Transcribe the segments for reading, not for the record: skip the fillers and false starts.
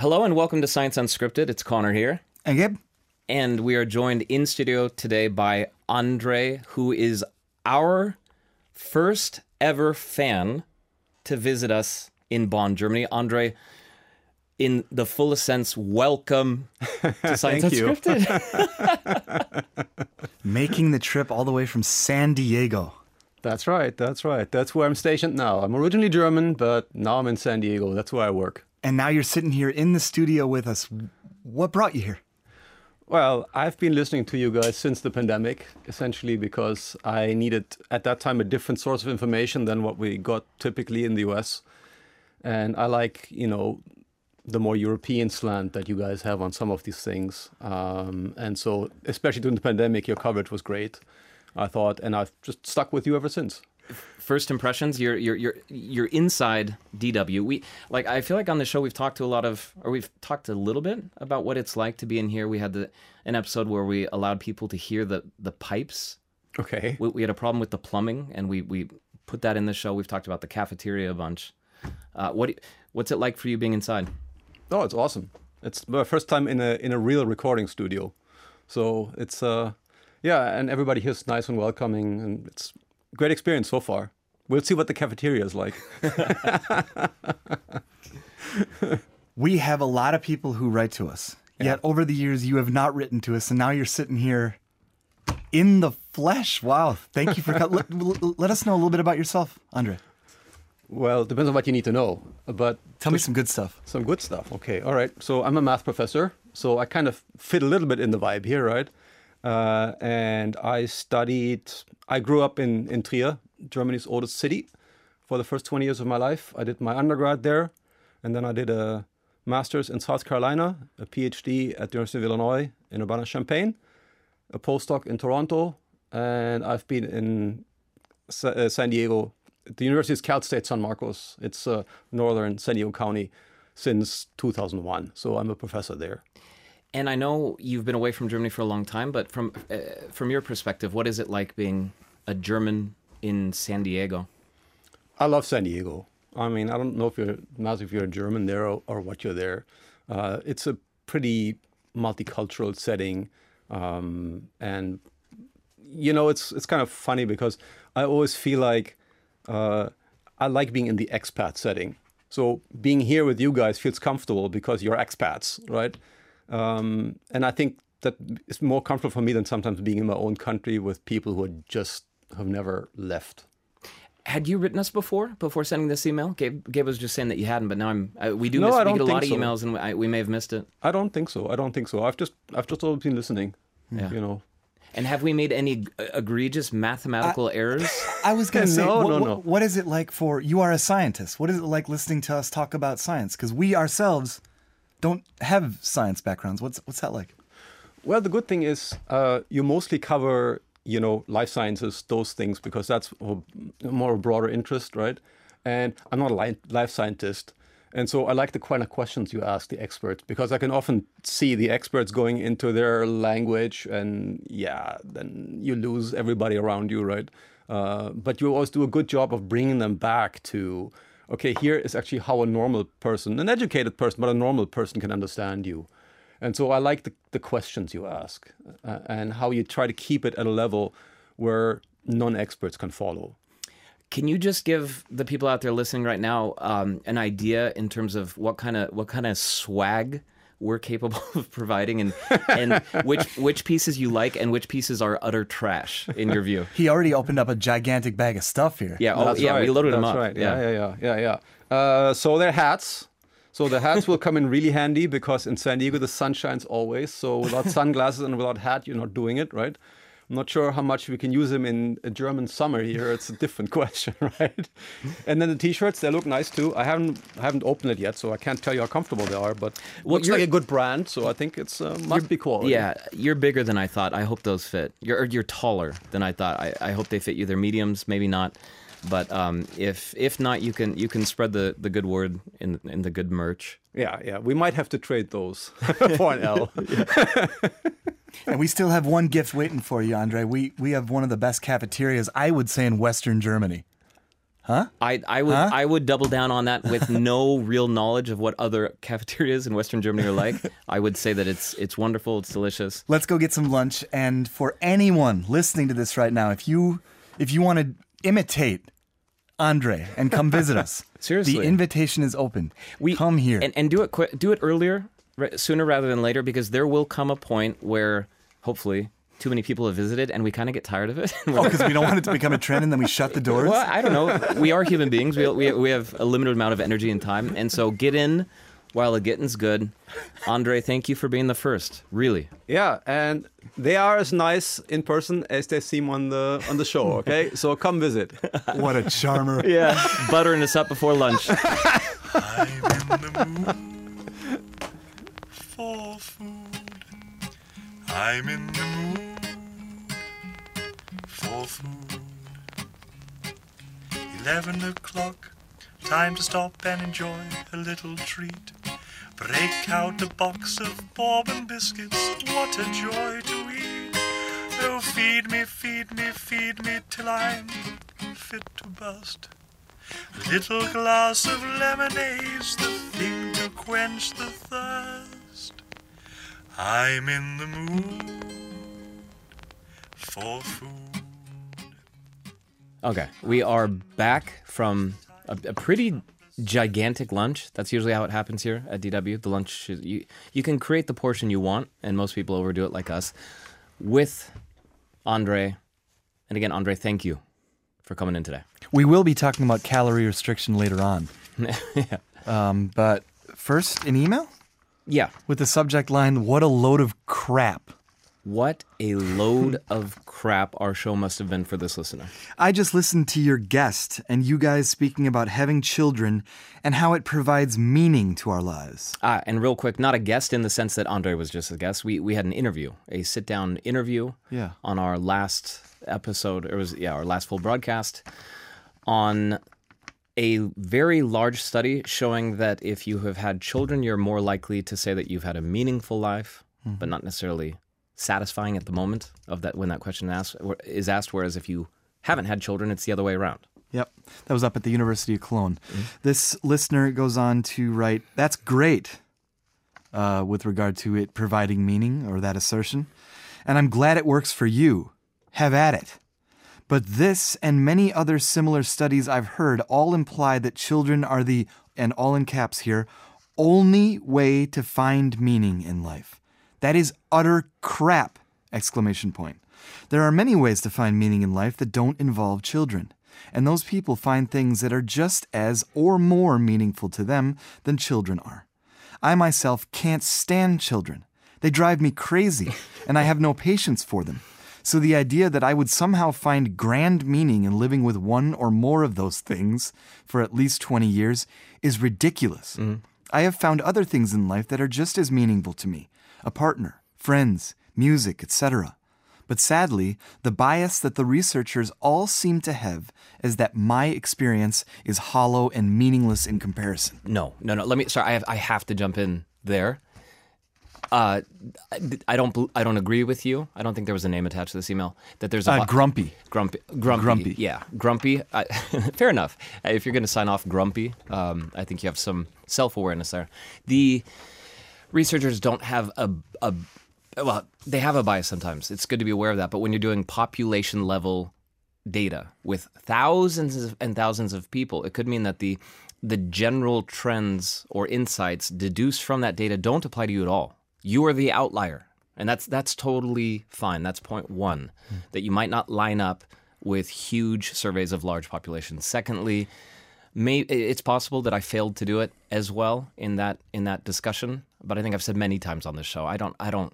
Hello and welcome to Science Unscripted. It's Connor here. And Gabe. And we are joined in studio today by Andre, who is our first ever fan to visit us in Bonn, Germany. Andre, in the fullest sense, welcome to Science Unscripted. Making the trip all the way from San Diego. That's right. That's where I'm stationed now. I'm originally German, but now I'm in San Diego. That's where I work. And now you're sitting here in the studio with us. What brought you here? Well, I've been listening to you guys since the pandemic, essentially because I needed, at that time, a different source of information than what we got typically in the US. And I like, the more European slant that you guys have on some of these things. And so, especially during the pandemic, your coverage was great, I thought, and I've just stuck with you ever since. First impressions, you're inside DW. I feel like on the show we've talked a little bit about what it's like to be in here. We had an episode where we allowed people to hear the pipes. Okay. We had a problem with the plumbing, and we put that in the show. We've talked about the cafeteria a bunch. What's it like for you being inside? Oh, it's awesome. It's my first time in a real recording studio, so it's and everybody here's nice and welcoming, and it's a great experience so far. We'll see what the cafeteria is like. We have a lot of people who write to us. Yeah. Yet over the years, you have not written to us, and now you're sitting here in the flesh. Wow. Thank you for let us know a little bit about yourself, Andre. Well, it depends on what you need to know. But tell me some good stuff. Some good stuff. Okay. All right. So I'm a math professor. So I kind of fit a little bit in the vibe here, right? And I grew up in Trier, Germany's oldest city, for the first 20 years of my life. I did my undergrad there, and then I did a master's in South Carolina, a PhD at the University of Illinois in Urbana-Champaign, a postdoc in Toronto, and I've been in San Diego. The university is Cal State San Marcos. It's northern San Diego County since 2001. So I'm a professor there. And I know you've been away from Germany for a long time, but from your perspective, what is it like being a German in San Diego? I love San Diego. I mean, I don't know if you're a German there or what you're there. It's a pretty multicultural setting, and it's kind of funny because I always feel like I like being in the expat setting. So being here with you guys feels comfortable because you're expats, right? And I think that it's more comfortable for me than sometimes being in my own country with people who have never left. Had you written us before sending this email? Gabe was just saying that you hadn't, but now we get a lot of emails, and we may have missed it. I don't think so. I've just always been listening. Yeah. And have we made any egregious mathematical errors? I was going to say, no. What is it like you are a scientist? What is it like listening to us talk about science? Because we ourselves don't have science backgrounds. What's that like? Well, the good thing is you mostly cover, life sciences, those things, because that's more a broader interest, right? And I'm not a life scientist. And so I like the kind of questions you ask the experts, because I can often see the experts going into their language, and then you lose everybody around you, right? But you always do a good job of bringing them back to, okay, here is actually how a normal person, an educated person, but a normal person can understand you. And so I like the questions you ask and how you try to keep it at a level where non-experts can follow. Can you just give the people out there listening right now an idea in terms of what kind of swag we're capable of providing, and which pieces you like and which pieces are utter trash in your view? He already opened up a gigantic bag of stuff here. Yeah, right. We loaded them up. Right. Yeah. So they're hats. So the hats will come in really handy because in San Diego the sun shines always. So without sunglasses and without hat, you're not doing it, right? I'm not sure how much we can use them in a German summer here. It's a different question, right? And then the T-shirts, they look nice too. I haven't opened it yet, so I can't tell you how comfortable they are. But looks like a good brand, so I think it's must be quality. Yeah, you're bigger than I thought. I hope those fit. You're taller than I thought. I hope they fit you. They're mediums, maybe not. But if not, you can spread the good word in the good merch. Yeah. We might have to trade those for an L. And we still have one gift waiting for you, Andre. We have one of the best cafeterias, I would say, in Western Germany. Huh? I would double down on that with no real knowledge of what other cafeterias in Western Germany are like. I would say that it's wonderful, it's delicious. Let's go get some lunch. And for anyone listening to this right now, if you want to imitate Andre and come visit us, Seriously. the invitation is open. Come here. And do it quick. Do it earlier, sooner rather than later, because there will come a point where hopefully too many people have visited and we kind of get tired of it. Because we don't want it to become a trend and then we shut the doors? Well, I don't know. We are human beings. We have a limited amount of energy and time. And so get in while the getting's good. Andre, thank you for being the first. Really. Yeah, and they are as nice in person as they seem on the show, okay? So come visit. What a charmer. Yeah, buttering us up before lunch. I'm in the mood for food. I'm in the mood for food. 11 o'clock, time to stop and enjoy a little treat. Break out a box of bourbon biscuits, what a joy to eat. Oh, feed me, feed me, feed me till I'm fit to burst. A little glass of lemonade's the thing to quench the thirst. I'm in the mood for food. Okay, we are back from a pretty gigantic lunch. That's usually how it happens here at DW. The lunch, you can create the portion you want, and most people overdo it like us. With Andre, and again, Andre, thank you for coming in today. We will be talking about calorie restriction later on. Yeah. But first, an email Yeah. with the subject line, "What a load of crap." What a load of crap our show must have been for this listener. I just listened to your guest and you guys speaking about having children and how it provides meaning to our lives. And real quick, not a guest in the sense that Andre was just a guest. We had an interview, a sit-down interview Yeah. on our last episode. It was, our last full broadcast on a very large study showing that if you have had children, you're more likely to say that you've had a meaningful life, but not necessarily satisfying at the moment of that when that question is asked. Whereas if you haven't had children, it's the other way around. Yep. That was up at the University of Cologne. This listener goes on to write, "That's great," with regard to it providing meaning, or that assertion. "And I'm glad it works for you. Have at it. But this and many other similar studies I've heard all imply that children are the," and all in caps here, "only way to find meaning in life. That is utter crap!" Exclamation point. There are many ways to find meaning in life that don't involve children. And those people find things that are just as or more meaningful to them than children are. I myself can't stand children. They drive me crazy, and I have no patience for them. So the idea that I would somehow find grand meaning in living with one or more of those things for at least 20 years is ridiculous. I have found other things in life that are just as meaningful to me. A partner, friends, music, etc. But sadly, the bias that the researchers all seem to have is that my experience is hollow and meaningless in comparison. No. I have to jump in there. I don't agree with you. I don't think there was a name attached to this email. That there's a Grumpy. Grumpy. Yeah, grumpy. Fair enough. If you're going to sign off grumpy, I think you have some self-awareness there. The researchers don't have well, they have a bias sometimes. It's good to be aware of that. But when you're doing population level data with thousands and thousands of people, it could mean that the general trends or insights deduced from that data don't apply to you at all. You are the outlier. And that's totally fine. That's point one, that you might not line up with huge surveys of large populations. Secondly, it's possible that I failed to do it as well in that discussion, but I think I've said many times on this show, I don't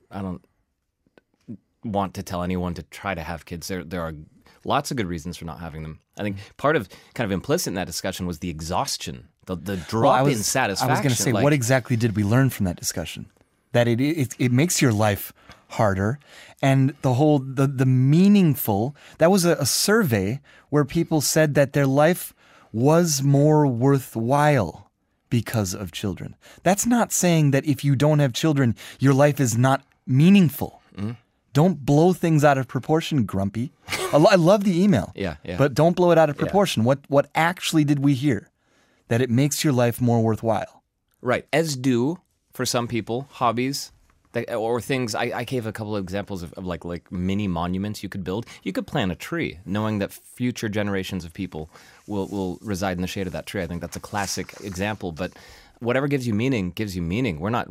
want to tell anyone to try to have kids. There are lots of good reasons for not having them. I think part of kind of implicit in that discussion was the exhaustion, the drop in satisfaction. I was going to say, what exactly did we learn from that discussion? That it makes your life harder, and the meaningful. That was a survey where people said that their life was more worthwhile because of children. That's not saying that if you don't have children, your life is not meaningful. Don't blow things out of proportion, Grumpy. I love the email. Yeah. But don't blow it out of proportion. What actually did we hear? That it makes your life more worthwhile. Right. As do, for some people, hobbies or things. I gave a couple of examples of like mini monuments you could build. You could plant a tree, knowing that future generations of people will reside in the shade of that tree. I think that's a classic example. But whatever gives you meaning gives you meaning. We're not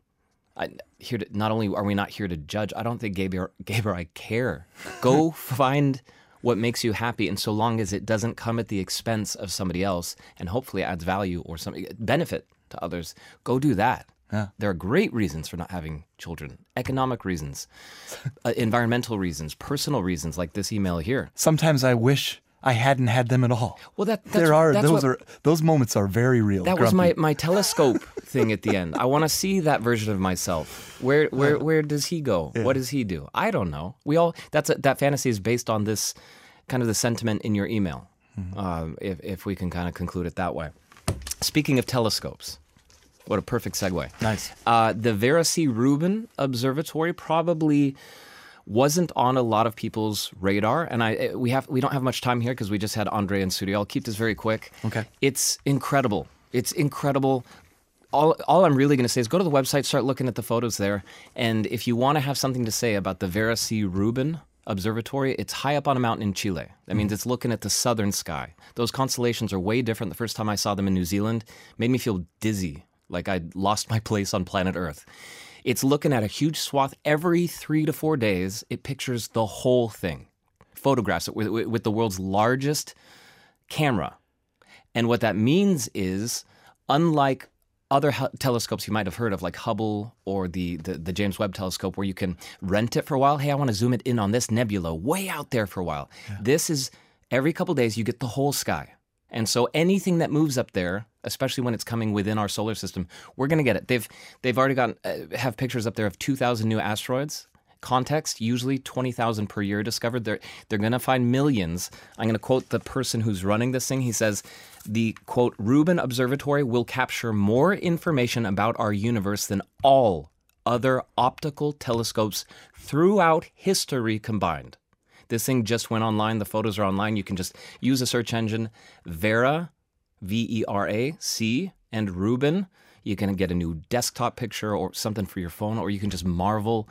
here to. Not only are we not here to judge. I don't think Gabe or I care. Go find what makes you happy, and so long as it doesn't come at the expense of somebody else, and hopefully adds value or some benefit to others, go do that. Yeah. There are great reasons for not having children. Economic reasons, environmental reasons, personal reasons, like this email here. Sometimes I wish I hadn't had them at all. Well, those moments are very real. That Grumpy. was my telescope thing at the end. I want to see that version of myself. Where does he go? Yeah. What does he do? I don't know. That fantasy is based on this kind of the sentiment in your email. If we can kind of conclude it that way. Speaking of telescopes. What a perfect segue. Nice. The Vera C. Rubin Observatory probably wasn't on a lot of people's radar, and we don't have much time here because we just had Andre in studio. I'll keep this very quick. Okay. It's incredible. It's incredible. All I'm really going to say is go to the website, start looking at the photos there, and if you want to have something to say about the Vera C. Rubin Observatory, it's high up on a mountain in Chile. That means it's looking at the southern sky. Those constellations are way different. The first time I saw them in New Zealand made me feel dizzy, like I'd lost my place on planet Earth. It's looking at a huge swath every 3 to 4 days. It pictures the whole thing, photographs it with the world's largest camera. And what that means is, unlike other telescopes you might have heard of, like Hubble or the James Webb telescope, where you can rent it for a while. Hey, I want to zoom it in on this nebula way out there for a while. Yeah. This is every couple days you get the whole sky. And so anything that moves up there, especially when it's coming within our solar system, we're going to get it. They've already have pictures up there of 2,000 new asteroids. Context, usually 20,000 per year discovered. They're going to find millions. I'm going to quote the person who's running this thing. He says, the, quote, Rubin Observatory will capture more information about our universe than all other optical telescopes throughout history combined. This thing just went online. The photos are online. You can just use a search engine, Vera, V-E-R-A-C, and Rubin. You can get a new desktop picture or something for your phone, or you can just marvel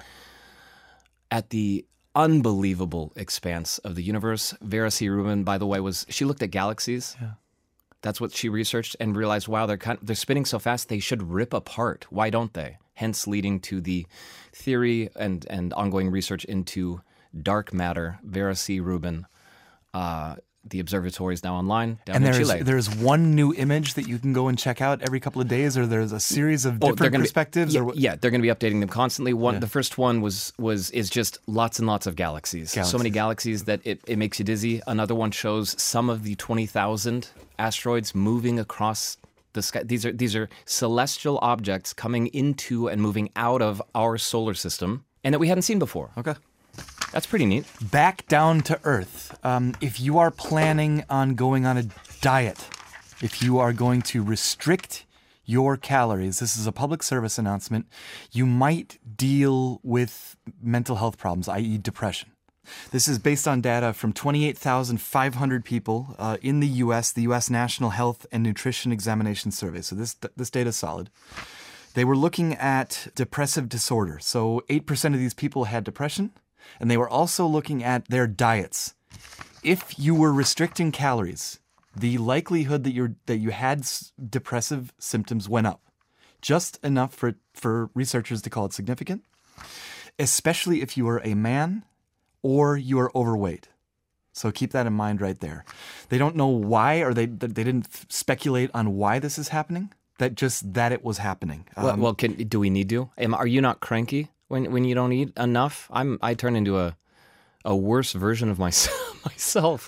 at the unbelievable expanse of the universe. Vera C. Rubin, by the way, she looked at galaxies. Yeah. That's what she researched and realized, wow, they're spinning so fast they should rip apart. Why don't they? Hence leading to the theory and ongoing research into dark matter. Vera C. Rubin. The observatory is now online down in Chile. There's one new image that you can go and check out every couple of days, or there's a series of different perspectives? They're going to be updating them constantly. The first one is just lots and lots of galaxies. So many galaxies that it makes you dizzy. Another one shows some of the 20,000 asteroids moving across the sky. These are celestial objects coming into and moving out of our solar system, and that we hadn't seen before. Okay. That's pretty neat. Back down to earth. If you are planning on going on a diet, if you are going to restrict your calories, this is a public service announcement, you might deal with mental health problems, i.e. depression. This is based on data from 28,500 people in the U.S., the U.S. National Health and Nutrition Examination Survey. So this data is solid. They were looking at depressive disorder. So 8% of these people had depression. And they were also looking at their diets. If you were restricting calories, the likelihood that you had depressive symptoms went up, just enough for researchers to call it significant, especially if you are a man or you are overweight. So keep that in mind right there. They don't know why, or they didn't speculate on why this is happening. That it was happening. Do we need to? Are you not cranky when you don't eat enough? I turn into a worse version of myself.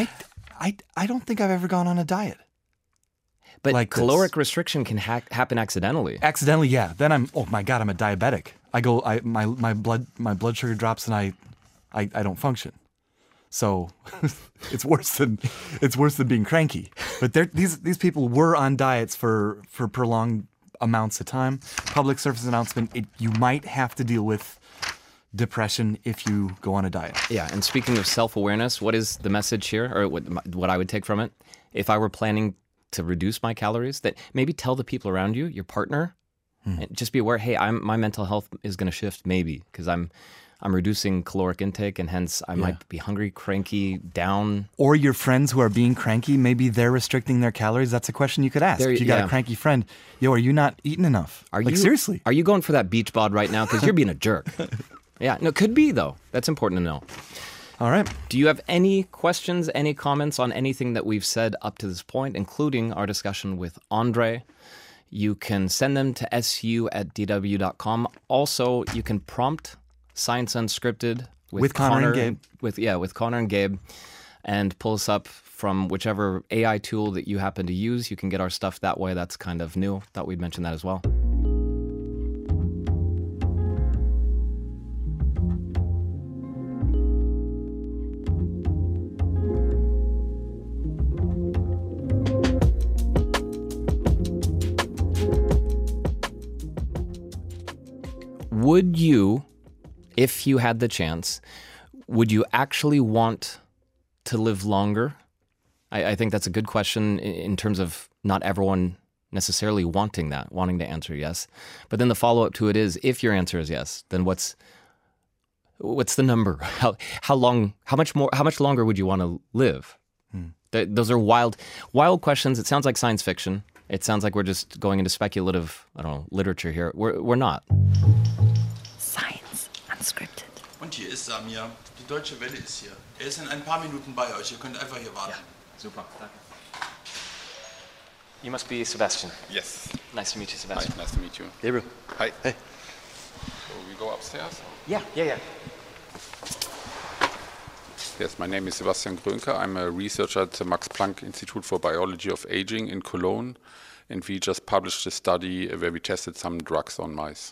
I don't think I've ever gone on a diet. But like caloric restriction can happen accidentally. Accidentally, yeah. Then I'm a diabetic. My blood sugar drops and I don't function. So it's worse than being cranky. But these people were on diets for prolonged amounts of time. Public service announcement. You might have to deal with depression if you go on a diet. Yeah, and speaking of self-awareness, what is the message here, or what I would take from it? If I were planning to reduce my calories, that maybe tell the people around you, your partner, and just be aware, hey, my mental health is going to shift maybe because I'm reducing caloric intake and hence I might be hungry, cranky, down. Or your friends who are being cranky, maybe they're restricting their calories. That's a question you could ask. If you got a cranky friend, yo, are you not eating enough? Seriously? Are you going for that beach bod right now? Because you're being a jerk. Yeah, no, could be though. That's important to know. All right. Do you have any questions, any comments on anything that we've said up to this point, including our discussion with Andre? You can send them to su@dw.com. Also, you can prompt Science Unscripted with Connor and Gabe. With Connor and Gabe, and pull us up from whichever AI tool that you happen to use. You can get our stuff that way. That's kind of new. Thought we'd mention that as well. Would you, if you had the chance, would you actually want to live longer? I think that's a good question in terms of not everyone necessarily wanting to answer yes. But then the follow-up to it is, if your answer is yes, then what's the number? How much longer would you want to live? Those are wild questions. It sounds like science fiction. It sounds like we're just going into speculative, literature here. We're not. Science Unscripted. Und hier ist Samir. Die Deutsche Welle ist hier. Ist in ein paar Minuten bei euch. Ihr könnt einfach hier warten. Ja, super. Danke. You must be Sebastian. Yes. Nice to meet you, Sebastian. Hi, nice to meet you. Gabriel. Hi. Hey. So we go upstairs? Yeah. Yes, my name is Sebastian Grönke. I'm a researcher at the Max Planck Institute for Biology of Aging in Cologne. And we just published a study where we tested some drugs on mice.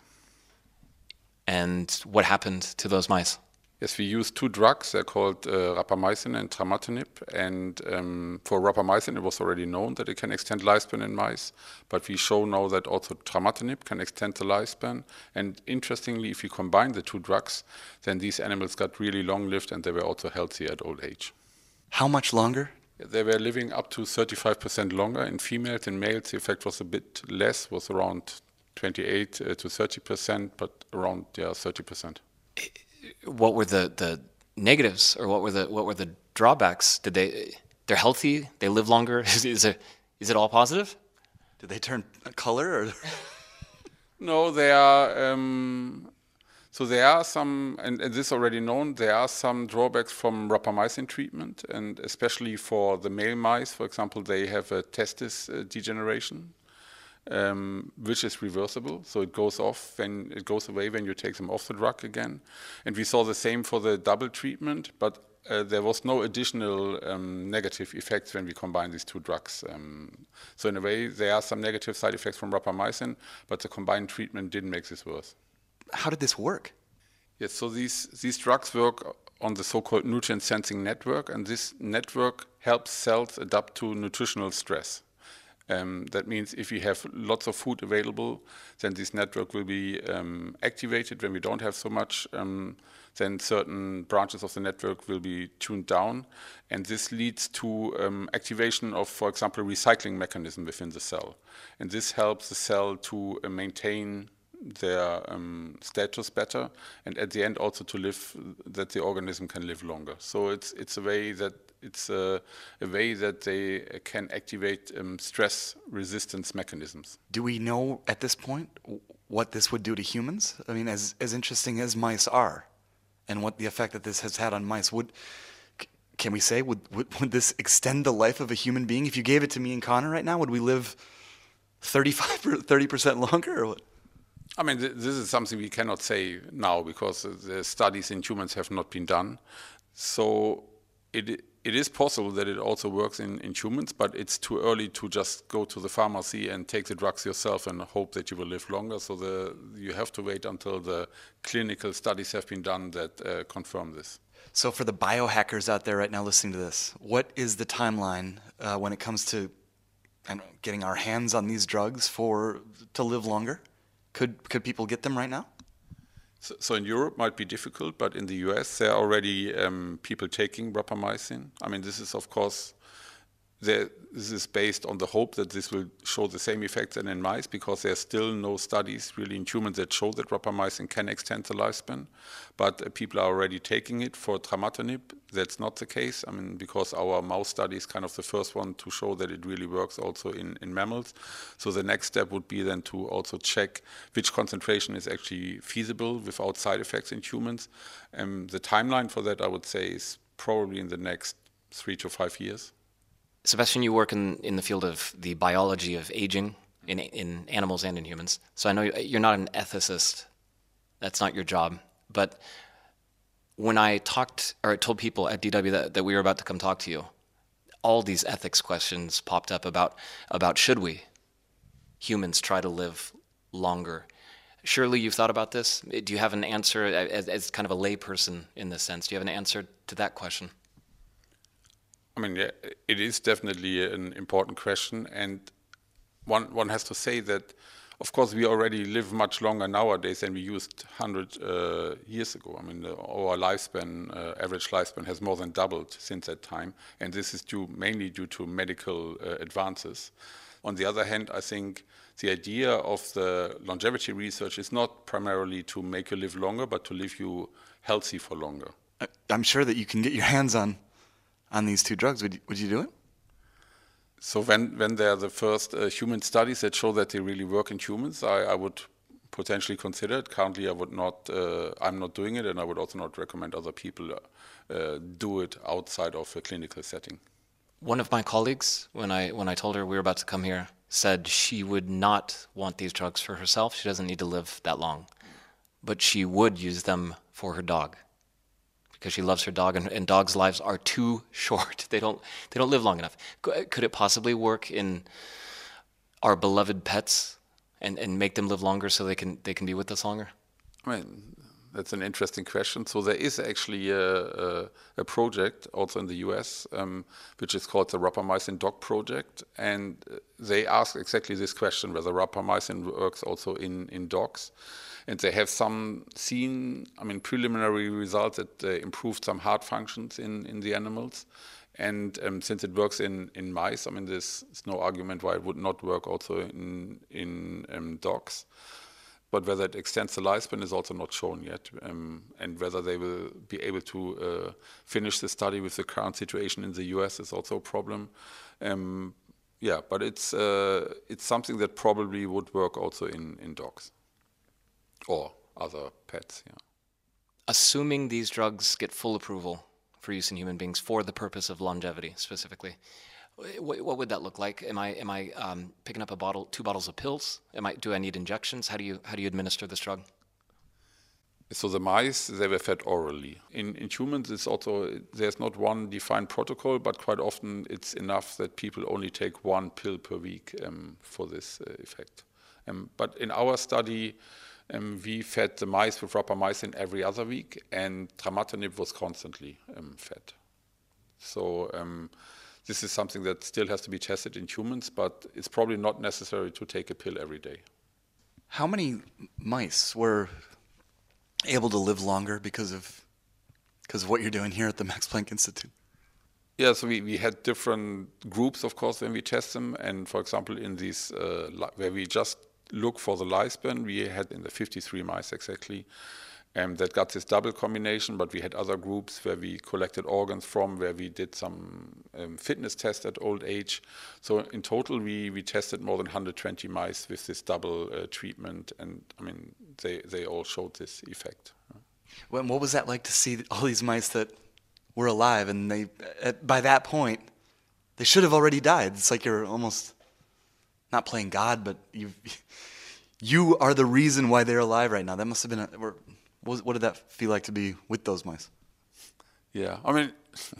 And what happened to those mice? Yes, we used two drugs. They're called rapamycin and trametinib. And for rapamycin, it was already known that it can extend lifespan in mice. But we show now that also trametinib can extend the lifespan. And interestingly, if you combine the two drugs, then these animals got really long-lived and they were also healthy at old age. How much longer? They were living up to 35% longer in females. In males, the effect was a bit less, was around 28 to 30%, but around 30%. What were the negatives, or what were the drawbacks? They're healthy, they live longer. Is it all positive? Did they turn color? Or? No, they are. So there are some, and this is already known. There are some drawbacks from rapamycin treatment, and especially for the male mice, for example, they have a testis degeneration. Which is reversible, so it goes away when you take them off the drug again. And we saw the same for the double treatment, but there was no additional negative effects when we combine these two drugs. So in a way, there are some negative side effects from rapamycin, but the combined treatment didn't make this worse. How did this work? Yes, so these drugs work on the so-called nutrient sensing network, and this network helps cells adapt to nutritional stress. That means if we have lots of food available, then this network will be activated. When we don't have so much, then certain branches of the network will be tuned down. And this leads to activation of, for example, recycling mechanism within the cell. And this helps the cell to maintain their status better, and at the end also to live, that the organism can live longer. So it's a way that they can activate stress resistance mechanisms. Do we know at this point what this would do to humans? I mean, as interesting as mice are, and what the effect that this has had on mice, can we say would this extend the life of a human being? If you gave it to me and Connor right now, would we live 35 or 30% longer, or what? I mean, this is something we cannot say now because the studies in humans have not been done. So it is possible that it also works in humans, but it's too early to just go to the pharmacy and take the drugs yourself and hope that you will live longer. So you have to wait until the clinical studies have been done that confirm this. So for the biohackers out there right now listening to this, what is the timeline when it comes to getting our hands on these drugs to live longer? Could people get them right now? So in Europe might be difficult, but in the US there are already people taking rapamycin. I mean, this is of course this is based on the hope that this will show the same effects as in mice, because there's still no studies really in humans that show that rapamycin can extend the lifespan. But people are already taking it for trametinib. That's not the case. I mean, because our mouse study is kind of the first one to show that it really works also in mammals. So the next step would be then to also check which concentration is actually feasible without side effects in humans. The timeline for that, I would say, is probably in the next 3 to 5 years. Sebastian, you work in the field of the biology of aging in animals and in humans. So I know you're not an ethicist. That's not your job. But when I told people at DW that we were about to come talk to you, all these ethics questions popped up about should we, humans, try to live longer? Surely you've thought about this. Do you have an answer as kind of a layperson in this sense? Do you have an answer to that question? I mean, yeah, it is definitely an important question, and one has to say that, of course, we already live much longer nowadays than we used 100 years ago. I mean, our lifespan, average lifespan, has more than doubled since that time, and this is mainly due to medical advances. On the other hand, I think the idea of the longevity research is not primarily to make you live longer, but to leave you healthy for longer. I'm sure that you can get your hands on these two drugs. Would you do it? So when there are the first human studies that show that they really work in humans, I would potentially consider it. Currently, I would not. I'm not doing it, and I would also not recommend other people do it outside of a clinical setting. One of my colleagues, when I told her we were about to come here, said she would not want these drugs for herself. She doesn't need to live that long, but she would use them for her dog, because she loves her dog, and dogs' lives are too short. They don't live long enough. Could it possibly work in our beloved pets and make them live longer so they can be with us longer? I mean, that's an interesting question. So there is actually a project also in the US, which is called the Rapamycin Dog Project, and they ask exactly this question, whether rapamycin works also in dogs. And they have seen preliminary results that improved some heart functions in the animals. And since it works in mice, I mean, there's no argument why it would not work also in dogs. But whether it extends the lifespan is also not shown yet. And whether they will be able to finish the study with the current situation in the US is also a problem. But it's something that probably would work also in dogs. Or other pets, yeah. Assuming these drugs get full approval for use in human beings for the purpose of longevity specifically, what would that look like? Am I picking up 2 bottles of pills? Do I need injections? How do you administer this drug? So the mice, they were fed orally. In humans, there's not one defined protocol, but quite often it's enough that people only take 1 pill per week for this effect. But in our study, we fed the mice with rapamycin every other week, and trametinib was constantly fed. So this is something that still has to be tested in humans, but it's probably not necessary to take a pill every day. How many mice were able to live longer because of what you're doing here at the Max Planck Institute? Yeah, so we had different groups, of course, when we test them. And for example, in these, where we just look for the lifespan, we had in the 53 mice exactly that got this double combination, but we had other groups where we collected organs from, where we did some fitness tests at old age. So in total, we tested more than 120 mice with this double treatment, and I mean, they all showed this effect. What was that like to see all these mice that were alive, and they, by that point, they should have already died? It's like you're almost not playing God, but you are the reason why they're alive right now. That must have been what did that feel like to be with those mice? Yeah, I mean,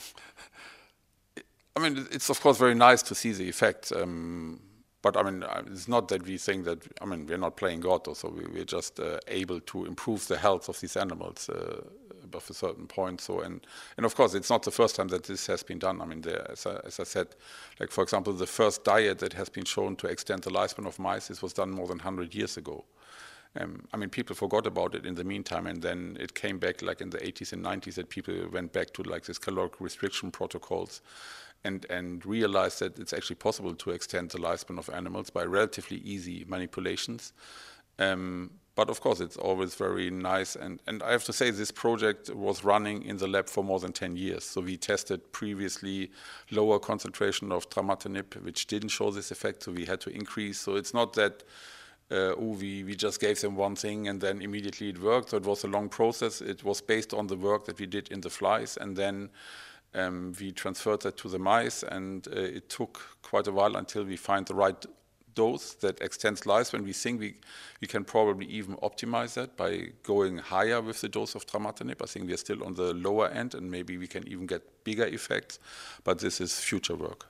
it's of course very nice to see the effect, but I mean, it's not that we think that, I mean, we're not playing God, or so we're just able to improve the health of these animals above a certain point. So, and of course, it's not the first time that this has been done. I mean, as I said, like for example, the first diet that has been shown to extend the lifespan of mice, this was done more than 100 years ago. I mean, people forgot about it in the meantime, and then it came back like in the 80s and 90s that people went back to like this caloric restriction protocols and realized that it's actually possible to extend the lifespan of animals by relatively easy manipulations. But of course, it's always very nice. And I have to say, this project was running in the lab for more than 10 years. So we tested previously lower concentration of trametinib, which didn't show this effect. So we had to increase. So it's not that we just gave them one thing and then immediately it worked. So it was a long process. It was based on the work that we did in the flies. And then we transferred that to the mice. And it took quite a while until we find the right dose that extends lives. When we think we can probably even optimize that by going higher with the dose of trametinib. I think we are still on the lower end, and maybe we can even get bigger effects, but this is future work.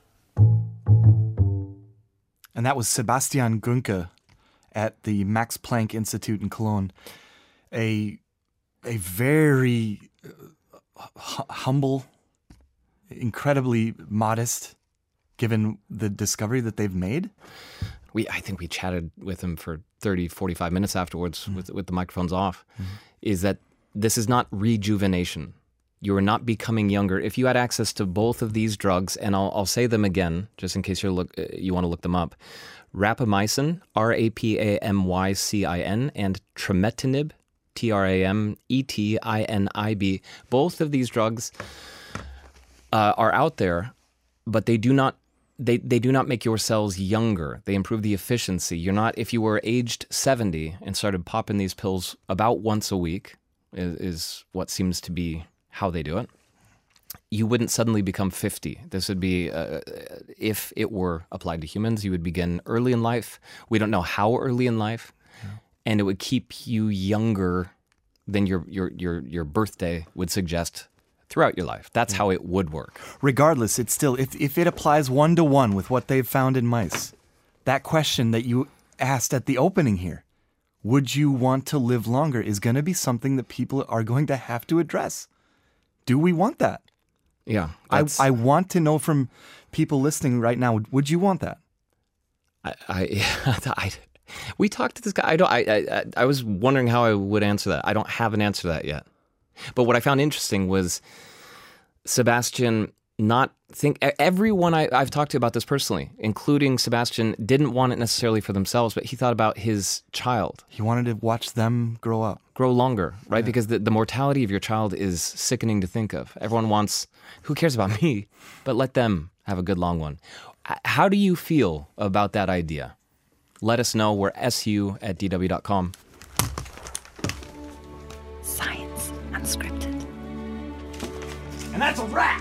And that was Sebastian Günke at the Max Planck Institute in Cologne. A very humble, incredibly modest, given the discovery that they've made. I think we chatted with him for 30, 45 minutes afterwards with the microphones off, is that this is not rejuvenation. You are not becoming younger. If you had access to both of these drugs, and I'll say them again, just in case you want to look them up, rapamycin, rapamycin, and trametinib, trametinib, both of these drugs are out there, but they do not make your cells younger. They improve the efficiency. If you were aged 70 and started popping these pills about once a week, is what seems to be how they do it, you wouldn't suddenly become 50. This would be, if it were applied to humans, you would begin early in life. We don't know how early in life, and it would keep you younger than your birthday would suggest throughout your life. That's how it would work. Regardless, it's still, if it applies 1-to-1 with what they've found in mice, that question that you asked at the opening here, would you want to live longer, is going to be something that people are going to have to address. Do we want that? Yeah. I want to know from people listening right now, would you want that? We talked to this guy. I was wondering how I would answer that. I don't have an answer to that yet. But what I found interesting was Sebastian everyone I've talked to about this personally, including Sebastian, didn't want it necessarily for themselves, but he thought about his child. He wanted to watch them grow longer, right? Yeah. Because the mortality of your child is sickening to think of. Everyone wants, who cares about me? But let them have a good long one. How do you feel about that idea? Let us know. We're su@dw.com. Science Unscripted. And that's a wrap!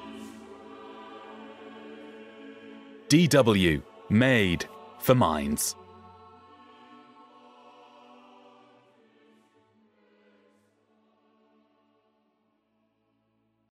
DW, made for minds.